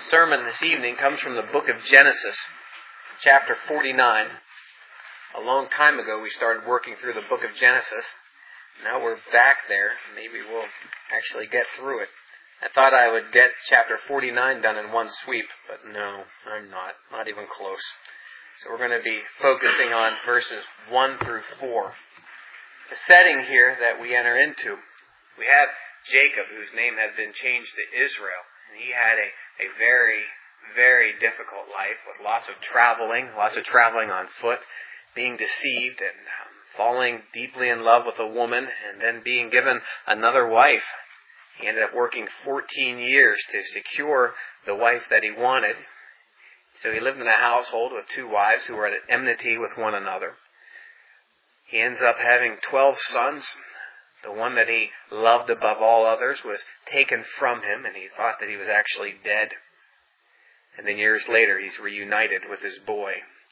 sermon this evening comes from the book of Genesis, chapter 49. A long time ago we started working through the book of Genesis. Now we're back there. Maybe we'll actually get through it. I thought I would get chapter 49 done in one sweep, but no, I'm not even close. So we're going to be focusing on verses 1 through 4. The setting here that we enter into, we have Jacob, whose name had been changed to Israel. And he had a very, very difficult life with lots of traveling on foot, being deceived and falling deeply in love with a woman, and then being given another wife. He ended up working 14 years to secure the wife that he wanted. So he lived in a household with two wives who were at enmity with one another. He ends up having 12 sons. The one that he loved above all others was taken from him, and he thought that he was actually dead. And then years later, he's reunited with his boy.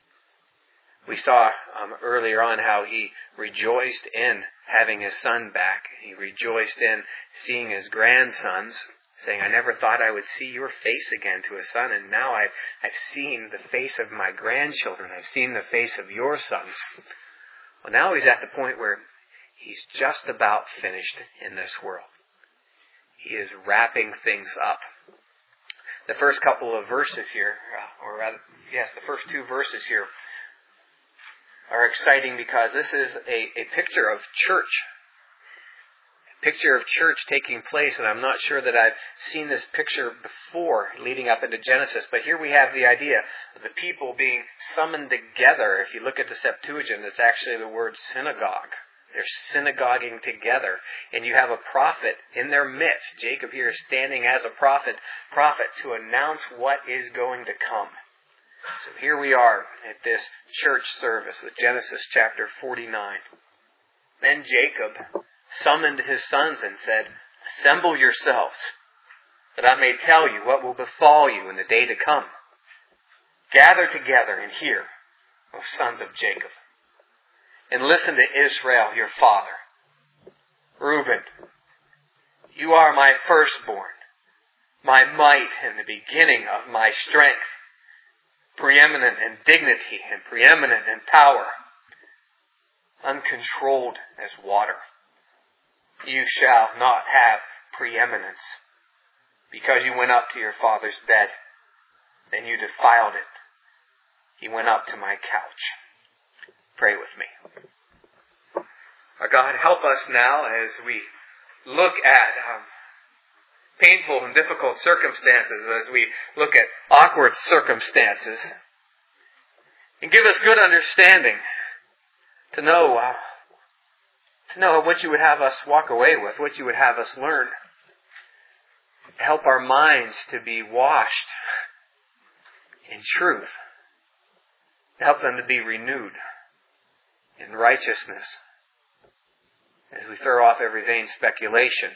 We saw earlier on how he rejoiced in having his son back. He rejoiced in seeing his grandsons, saying, "I never thought I would see your face again," to his son, and now I've seen the face of my grandchildren. I've seen the face of your sons. Well, now he's at the point where he's just about finished in this world. He is wrapping things up. The first couple of verses here, the first two verses here are exciting because this is a picture of church. A picture of church taking place, and I'm not sure that I've seen this picture before leading up into Genesis, but here we have the idea of the people being summoned together. If you look at the Septuagint, it's actually the word synagogue. They're synagoguing together. And you have a prophet in their midst. Jacob here is standing as a prophet to announce what is going to come. So here we are at this church service with Genesis chapter 49. Then Jacob summoned his sons and said, "Assemble yourselves, that I may tell you what will befall you in the day to come. Gather together and hear, O sons of Jacob. And listen to Israel, your father. Reuben, you are my firstborn, my might and the beginning of my strength, preeminent in dignity and preeminent in power, uncontrolled as water. You shall not have preeminence, because you went up to your father's bed, then you defiled it. He went up to my couch." Pray with me. Our God, help us now as we look at painful and difficult circumstances, as we look at awkward circumstances. And give us good understanding to know what you would have us walk away with, what you would have us learn. Help our minds to be washed in truth. Help them to be renewed in righteousness, as we throw off every vain speculation,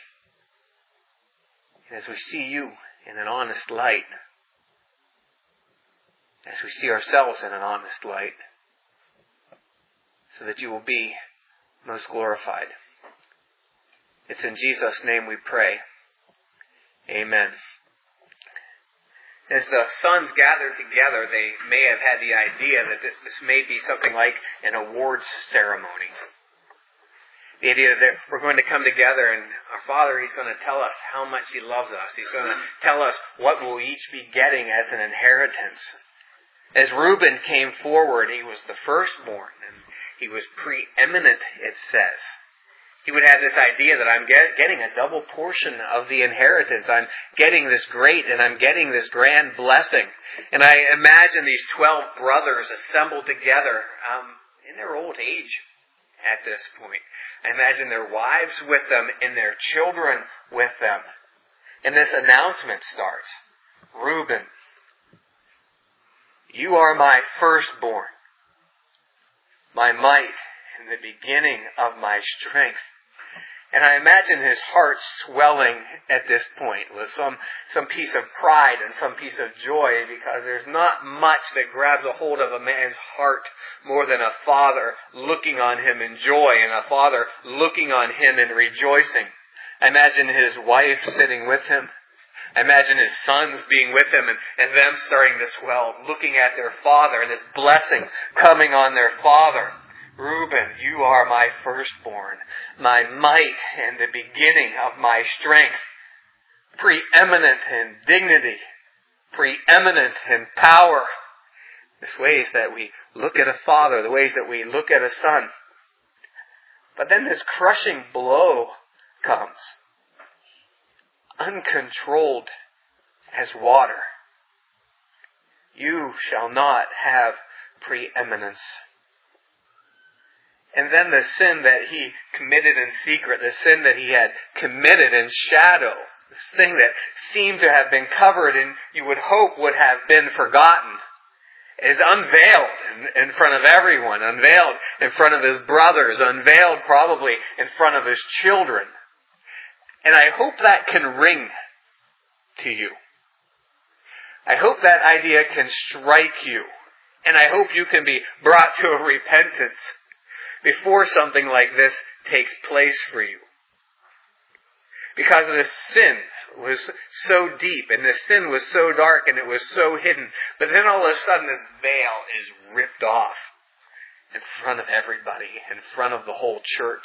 and as we see you in an honest light, as we see ourselves in an honest light, so that you will be most glorified. It's in Jesus' name we pray. Amen. As the sons gathered together, they may have had the idea that this may be something like an awards ceremony. The idea that we're going to come together and our Father, He's going to tell us how much He loves us. He's going to tell us what we'll each be getting as an inheritance. As Reuben came forward, he was the firstborn, and he was preeminent, it says. He would have this idea that I'm getting a double portion of the inheritance. I'm getting this great and I'm getting this grand blessing. And I imagine these 12 brothers assembled together in their old age at this point. I imagine their wives with them and their children with them. And this announcement starts. Reuben, you are my firstborn, my might and the beginning of my strength. And I imagine his heart swelling at this point with some piece of pride and some piece of joy, because there's not much that grabs a hold of a man's heart more than a father looking on him in joy and a father looking on him in rejoicing. I imagine his wife sitting with him, I imagine his sons being with him and them starting to swell, looking at their father and this blessing coming on their father. Reuben, you are my firstborn, my might and the beginning of my strength, preeminent in dignity, preeminent in power. There's ways that we look at a father, the ways that we look at a son. But then this crushing blow comes. Uncontrolled as water. You shall not have preeminence. And then the sin that he committed in secret, the sin that he had committed in shadow, this thing that seemed to have been covered and you would hope would have been forgotten, is unveiled in front of everyone, unveiled in front of his brothers, unveiled probably in front of his children. And I hope that can ring to you. I hope that idea can strike you. And I hope you can be brought to a repentance before something like this takes place for you. Because the sin was so deep and the sin was so dark and it was so hidden. But then all of a sudden this veil is ripped off in front of everybody, in front of the whole church.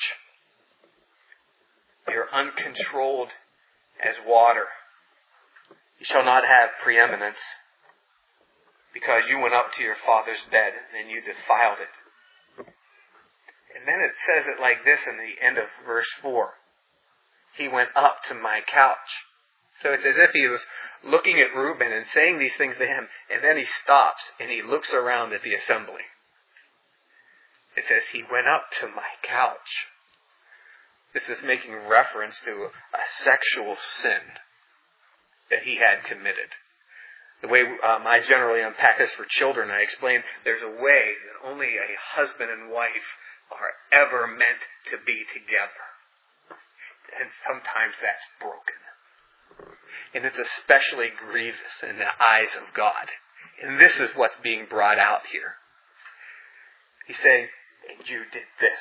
You're uncontrolled as water. You shall not have preeminence because you went up to your father's bed and you defiled it. And then it says it like this in the end of verse 4. He went up to my couch. So it's as if he was looking at Reuben and saying these things to him, and then he stops and he looks around at the assembly. It says he went up to my couch. This is making reference to a sexual sin that he had committed. The way I generally unpack this for children, I explain there's a way that only a husband and wife are ever meant to be together. And sometimes that's broken. And it's especially grievous in the eyes of God. And this is what's being brought out here. He's saying, and you did this.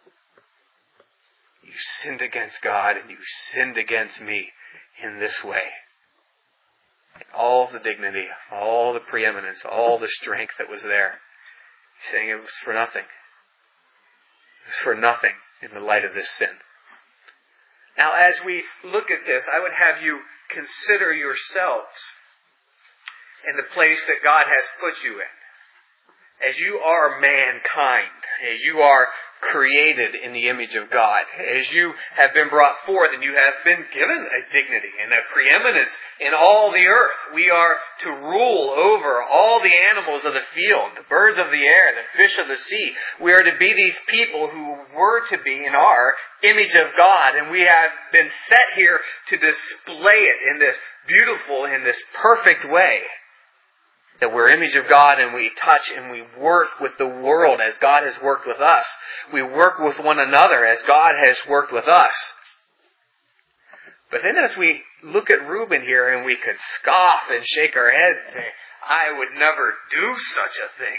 You sinned against God and you sinned against me in this way. And all the dignity, all the preeminence, all the strength that was there. He's saying it was for nothing. It was for nothing in the light of this sin. Now, as we look at this, I would have you consider yourselves in the place that God has put you in. As you are mankind, as you are created in the image of God, as you have been brought forth and you have been given a dignity and a preeminence in all the earth. We are to rule over all the animals of the field, the birds of the air, the fish of the sea. We are to be these people who were to be in our image of God, and we have been set here to display it in this beautiful, in this perfect way. That we're image of God and we touch and we work with the world as God has worked with us. We work with one another as God has worked with us. But then as we look at Reuben here and we could scoff and shake our heads and say, I would never do such a thing.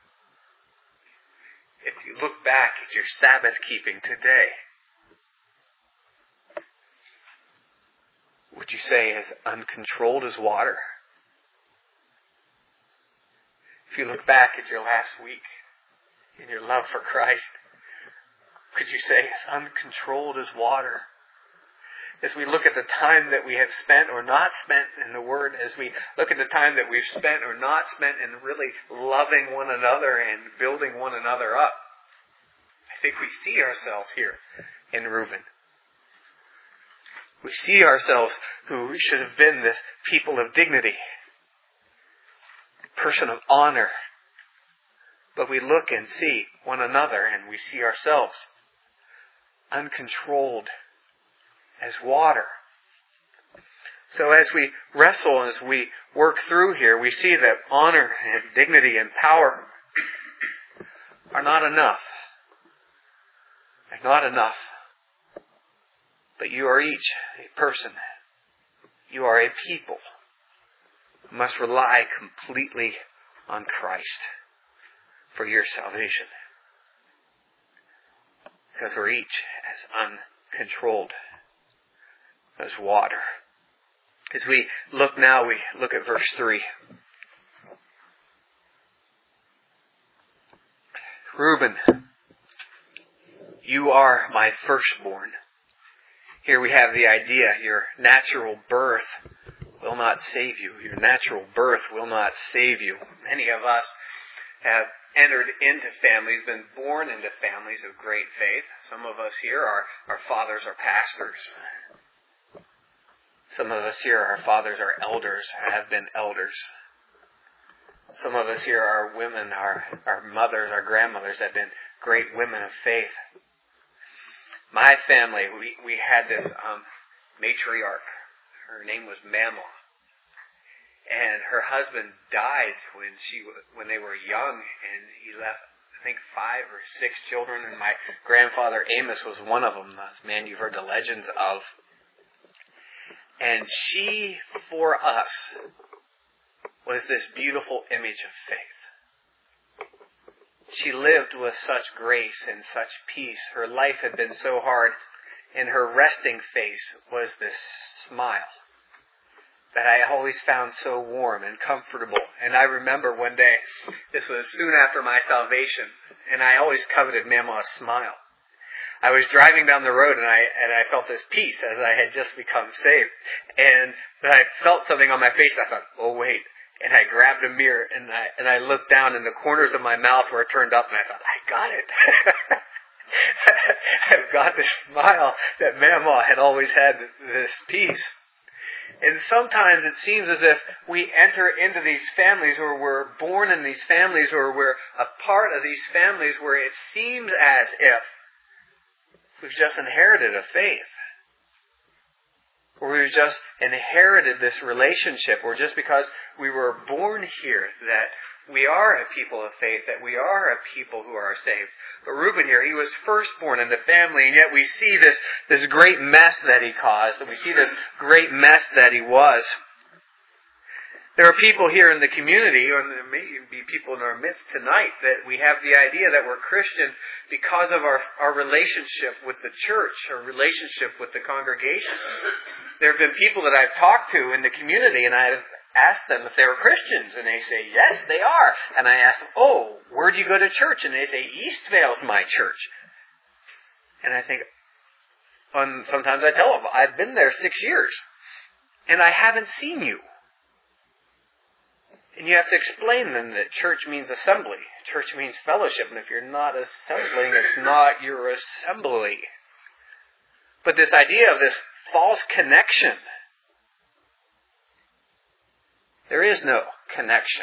If you look back at your Sabbath keeping today, would you say as uncontrolled as water? If you look back at your last week in your love for Christ, could you say it's uncontrolled as water? As we look at the time that we have spent or not spent in the Word, as we look at the time that we've spent or not spent in really loving one another and building one another up, I think we see ourselves here in Reuben. We see ourselves who should have been this people of dignity, person of honor. But we look and see one another and we see ourselves uncontrolled as water. So as we wrestle, as we work through here, we see that honor and dignity and power are not enough. They're not enough. But you are each a person. You are a people. Must rely completely on Christ for your salvation. Because we're each as uncontrolled as water. As we look now, we look at verse 3. Reuben, you are my firstborn. Here we have the idea, your natural birth will not save you. Your natural birth will not save you. Many of us have entered into families, been born into families of great faith. Some of us here, our fathers are pastors. Some of us here, our fathers are elders, have been elders. Some of us here are women, our mothers, our grandmothers have been great women of faith. My family, we had this matriarch. Her name was Mama. And her husband died when they were young, and he left, I think, 5 or 6 children, and my grandfather Amos was one of them, this man you've heard the legends of. And she, for us, was this beautiful image of faith. She lived with such grace and such peace. Her life had been so hard, and her resting face was this smile that I always found so warm and comfortable. And I remember one day, this was soon after my salvation, and I always coveted Mama's smile. I was driving down the road, and I felt this peace as I had just become saved. And I felt something on my face. I thought, oh wait. And I grabbed a mirror, and I looked down, and the corners of my mouth were turned up, and I thought, I got it. I've got this smile that Mama had always had, this peace. And sometimes it seems as if we enter into these families, or we're born in these families, or we're a part of these families where it seems as if we've just inherited a faith. Or we've just inherited this relationship, or just because we were born here, that we are a people of faith, that we are a people who are saved. But Reuben here, he was firstborn in the family, and yet we see this great mess that he caused, and we see this great mess that he was. There are people here in the community, or there may be people in our midst tonight, that we have the idea that we're Christian because of our relationship with the church, our relationship with the congregation. There have been people that I've talked to in the community, and I've asked them if they were Christians, and they say, yes, they are. And I ask them, oh, where do you go to church? And they say, Eastvale's my church. And I think, sometimes I tell them, I've been there 6 years, and I haven't seen you. And you have to explain them that church means assembly. Church means fellowship. And if you're not assembling, it's not your assembly. But this idea of this false connection, there is no connection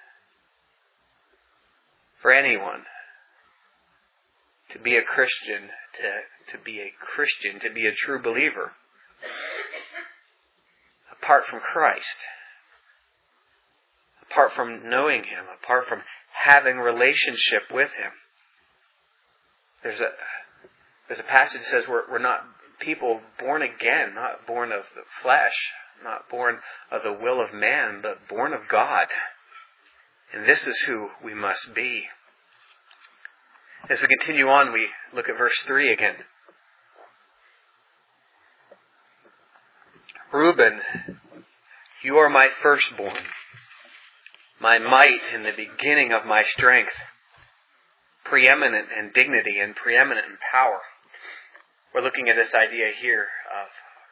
for anyone to be a Christian, to be a Christian, to be a true believer, apart from Christ. Apart from knowing Him, apart from having relationship with Him. There's a passage that says we're not people born again, not born of the flesh, not born of the will of man, but born of God. And this is who we must be. As we continue on, we look at verse 3 again. Reuben, you are my firstborn, my might in the beginning of my strength, preeminent in dignity and preeminent in power. We're looking at this idea here of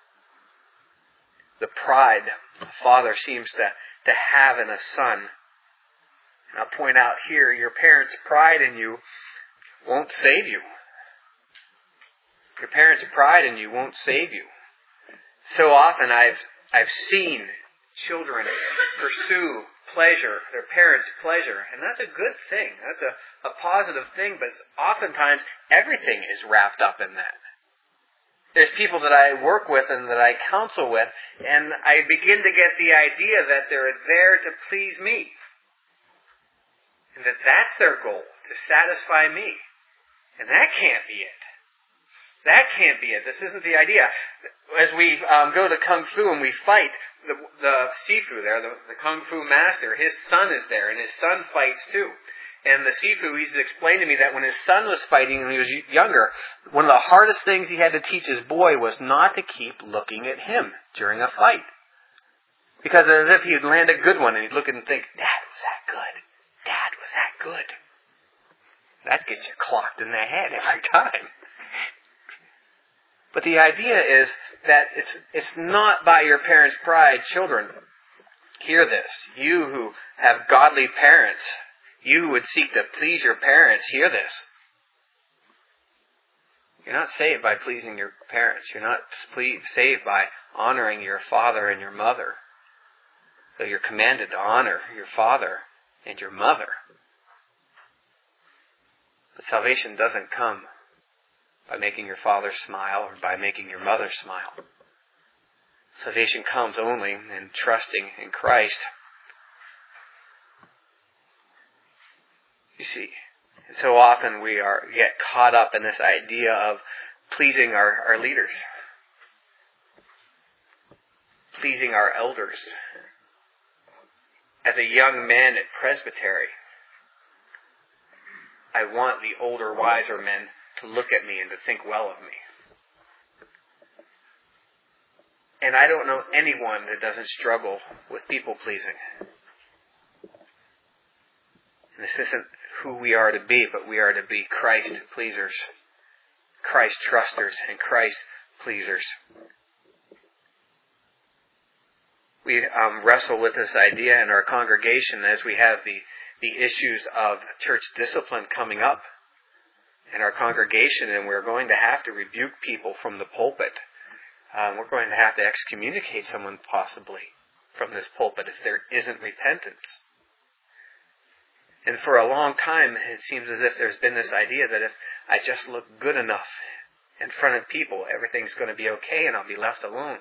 the pride a father seems to have in a son. And I'll point out here, your parents' pride in you won't save you. Your parents' pride in you won't save you. So often I've seen children pursue pleasure, their parents' pleasure, and that's a good thing. That's a positive thing, but oftentimes everything is wrapped up in that. There's people that I work with and that I counsel with, and I begin to get the idea that they're there to please me. And that's their goal, to satisfy me. And that can't be it. That can't be it. This isn't the idea. As we go to Kung Fu and we fight, the Sifu there, the Kung Fu master, his son is there, and his son fights too. And the Sifu, he's explained to me that when his son was fighting when he was younger, one of the hardest things he had to teach his boy was not to keep looking at him during a fight. Because as if he'd land a good one and he'd look and think, Dad, was that good? Dad, was that good? That gets you clocked in the head every time. But the idea is that it's not by your parents' pride. Children, hear this. You who have godly parents, you who would seek to please your parents, hear this. You're not saved by pleasing your parents. You're not saved by honoring your father and your mother. So you're commanded to honor your father and your mother. But salvation doesn't come by making your father smile or by making your mother smile. Salvation comes only in trusting in Christ. You see, and so often we get caught up in this idea of pleasing our leaders, pleasing our elders. As a young man at Presbytery, I want the older, wiser men to look at me and to think well of me. And I don't know anyone that doesn't struggle with people pleasing. And this isn't who we are to be, but we are to be Christ pleasers, Christ trusters, and Christ pleasers. We wrestle with this idea in our congregation as we have the issues of church discipline coming up in our congregation, and we're going to have to rebuke people from the pulpit. We're going to have to excommunicate someone possibly from this pulpit if there isn't repentance. And for a long time, it seems as if there's been this idea that if I just look good enough in front of people, everything's going to be okay and I'll be left alone.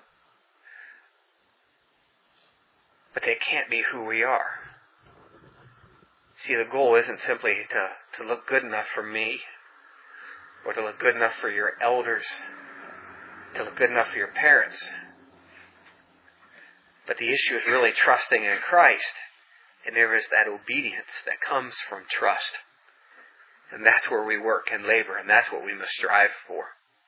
But they can't be who we are. See, the goal isn't simply to look good enough for me, or to look good enough for your elders, to look good enough for your parents. But the issue is really trusting in Christ. And there is that obedience that comes from trust. And that's where we work and labor, and that's what we must strive for.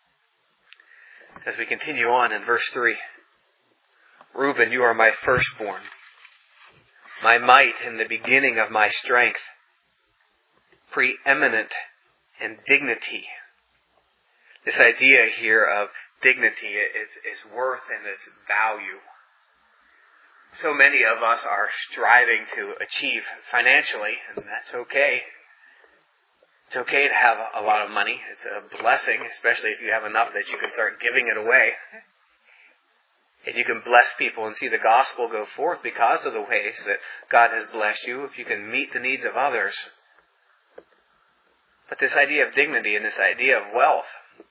As we continue on in verse 3, Reuben, you are my firstborn, my might and the beginning of my strength, preeminent in dignity. This idea here of dignity, its worth and its value. So many of us are striving to achieve financially, and that's okay. It's okay to have a lot of money. It's a blessing, especially if you have enough that you can start giving it away. If you can bless people and see the gospel go forth because of the ways that God has blessed you, if you can meet the needs of others. But this idea of dignity and this idea of wealth,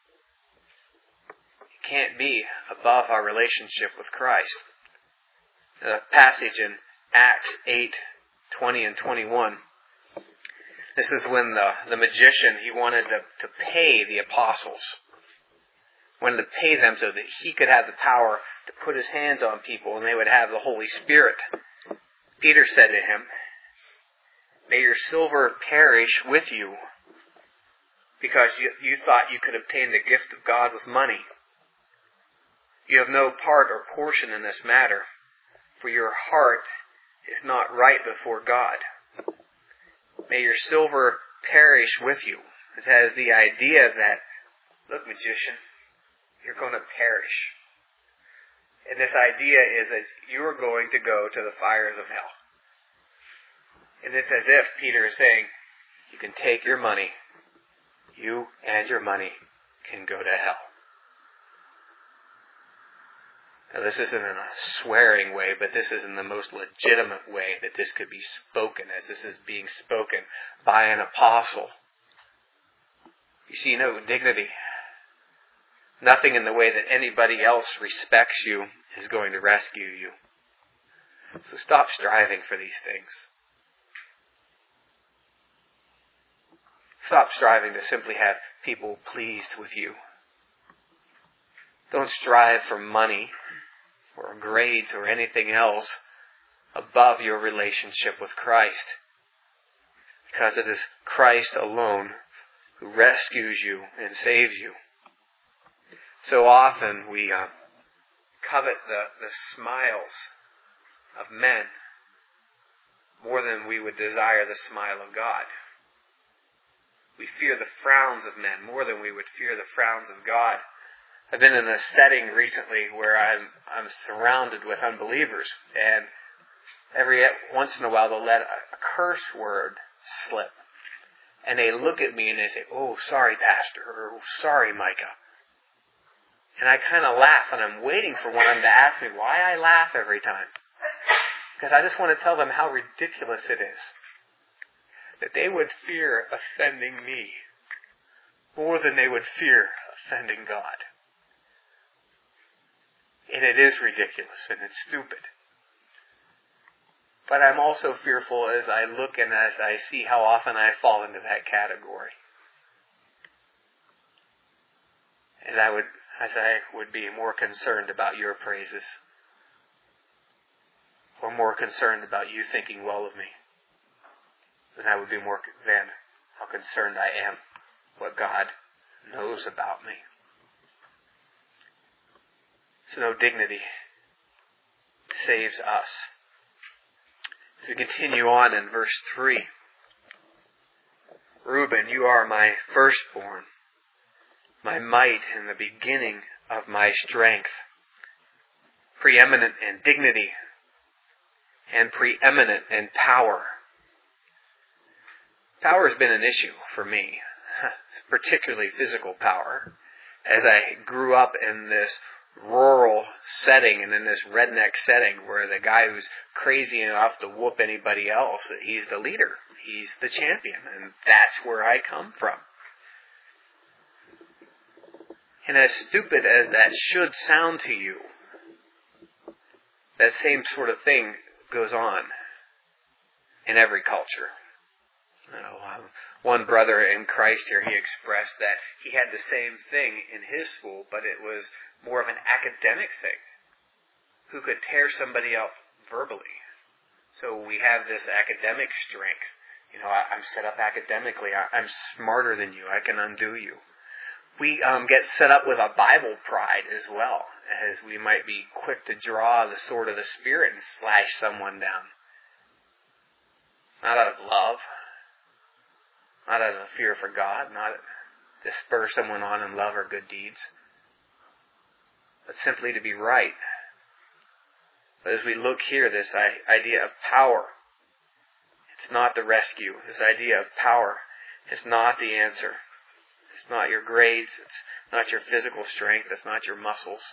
it can't be above our relationship with Christ. The passage in Acts 8:20 and 21. This is when the magician, he wanted to pay the apostles. Wanted to pay them so that he could have the power to put his hands on people and they would have the Holy Spirit. Peter said to him, "May your silver perish with you, because you thought you could obtain the gift of God with money. You have no part or portion in this matter, for your heart is not right before God. May your silver perish with you." It has the idea that, look, magician, you're going to perish. And this idea is that you are going to go to the fires of hell. And it's as if Peter is saying, you can take your money, you and your money can go to hell. Now, this isn't in a swearing way, but this is in the most legitimate way that this could be spoken, as this is being spoken by an apostle. You see, no dignity. Nothing in the way that anybody else respects you is going to rescue you. So stop striving for these things. Stop striving to simply have people pleased with you. Don't strive for money or grades or anything else above your relationship with Christ. Because it is Christ alone who rescues you and saves you. So often we covet the smiles of men more than we would desire the smile of God. We fear the frowns of men more than we would fear the frowns of God. I've been in a setting recently where I'm surrounded with unbelievers, and every once in a while they'll let a curse word slip. And they look at me and they say, "Oh, sorry, Pastor," or "Oh, sorry, Micah." And I kind of laugh, and I'm waiting for one of them to ask me why I laugh every time. Because I just want to tell them how ridiculous it is that they would fear offending me more than they would fear offending God. And it is ridiculous, and it's stupid. But I'm also fearful as I look and as I see how often I fall into that category. As I would be more concerned about your praises, or more concerned about you thinking well of me, than I would be more than how concerned I am what God knows about me. So no dignity saves us. As we continue on in verse 3, "Reuben, you are my firstborn, my might and the beginning of my strength, preeminent in dignity and preeminent in power." Power has been an issue for me, particularly physical power. As I grew up in this rural setting and in this redneck setting where the guy who's crazy enough to whoop anybody else, he's the leader, he's the champion, and that's where I come from. And as stupid as that should sound to you, that same sort of thing goes on in every culture. One brother in Christ here, he expressed that he had the same thing in his school, but it was more of an academic thing. Who could tear somebody up verbally? So we have this academic strength. I'm set up academically. I'm smarter than you. I can undo you. We get set up with a Bible pride as well, as we might be quick to draw the sword of the Spirit and slash someone down. Not out of love. Not out of fear for God, not to spur someone on in love or good deeds, but simply to be right. But as we look here, this idea of power, it's not the rescue. This idea of power is not the answer. It's not your grades. It's not your physical strength. It's not your muscles.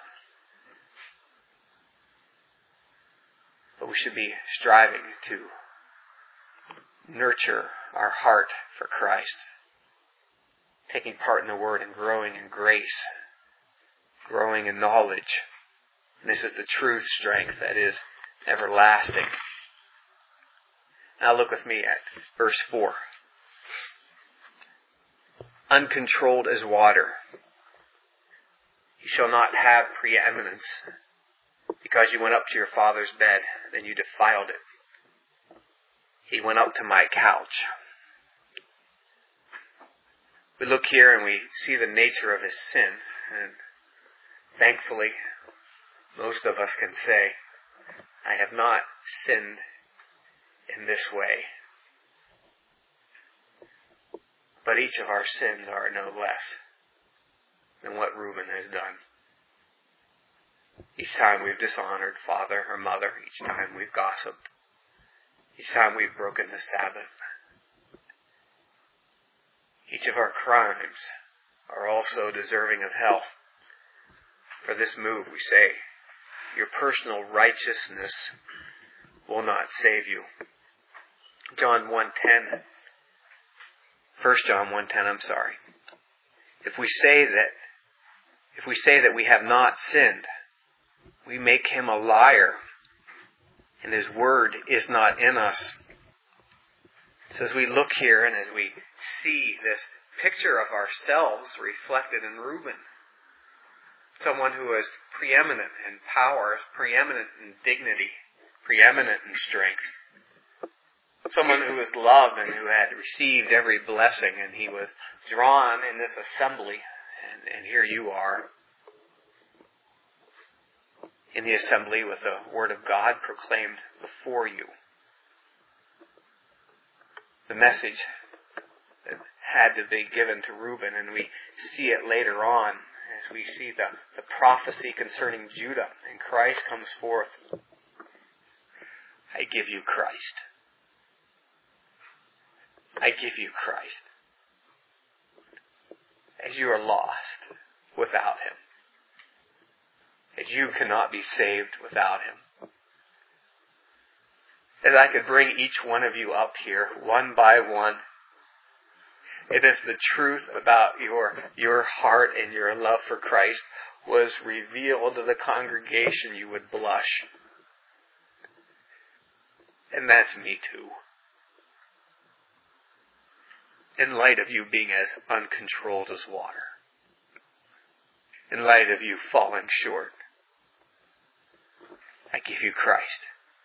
But we should be striving to nurture our heart for Christ, taking part in the Word and growing in grace, growing in knowledge. And this is the true strength that is everlasting. Now look with me at verse 4. "Uncontrolled as water, you shall not have preeminence, because you went up to your father's bed, then you defiled it. He went up to my couch." We look here and we see the nature of his sin, and thankfully, most of us can say, "I have not sinned in this way." But each of our sins are no less than what Reuben has done. Each time we've dishonored father or mother, each time we've gossiped, each time we've broken the Sabbath, each of our crimes are also deserving of hell. For this move, we say, your personal righteousness will not save you. John 1:10. 1 John 1:10, If we say that we have not sinned, we make him a liar, and his word is not in us. So as we look here and as we see this picture of ourselves reflected in Reuben, someone who is preeminent in power, preeminent in dignity, preeminent in strength, someone who was loved and who had received every blessing, and he was drawn in this assembly, and here you are in the assembly with the Word of God proclaimed before you. The message that had to be given to Reuben, and we see it later on as we see the prophecy concerning Judah, and Christ comes forth. I give you Christ. I give you Christ. As you are lost without Him. As you cannot be saved without Him. As I could bring each one of you up here, one by one, it is the truth about your heart and your love for Christ was revealed to the congregation, you would blush. And that's me too. In light of you being as uncontrolled as water. In light of you falling short. I give you Christ.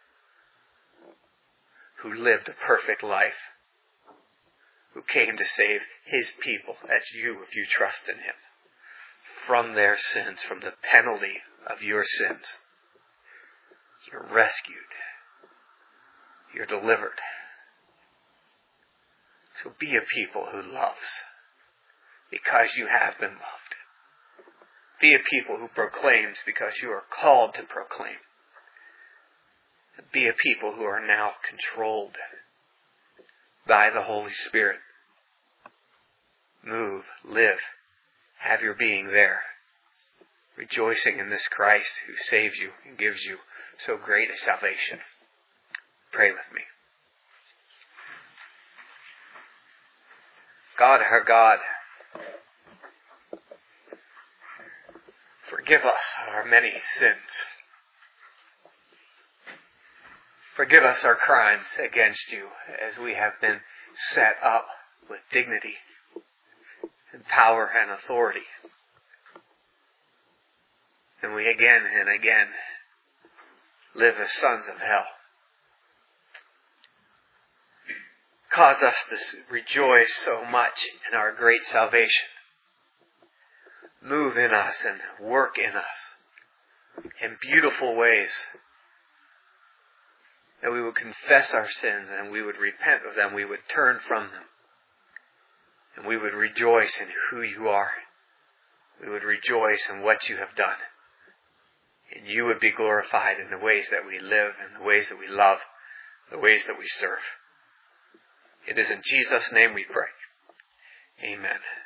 Who lived a perfect life. Who came to save His people. That's you if you trust in Him. From their sins, from the penalty of your sins. You're rescued. You're delivered. So be a people who loves because you have been loved. Be a people who proclaims because you are called to proclaim. Be a people who are now controlled by the Holy Spirit. Move, live, have your being there, rejoicing in this Christ who saves you and gives you so great a salvation. Pray with me. God, our God, forgive us our many sins. Forgive us our crimes against you as we have been set up with dignity and power and authority. And we again and again live as sons of hell. Cause us to rejoice so much in our great salvation. Move in us and work in us in beautiful ways. That we would confess our sins and we would repent of them. We would turn from them. And we would rejoice in who you are. We would rejoice in what you have done. And you would be glorified in the ways that we live, in the ways that we love, the ways that we serve. It is in Jesus' name we pray. Amen.